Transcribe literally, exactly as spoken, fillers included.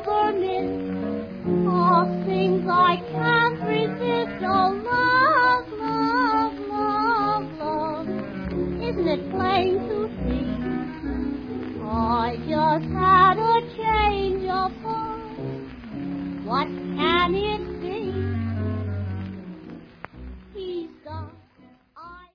ever miss. Oh, things I can't resist. Oh, love, love, love, love. Isn't it plain to see? I just had a change of heart. What can it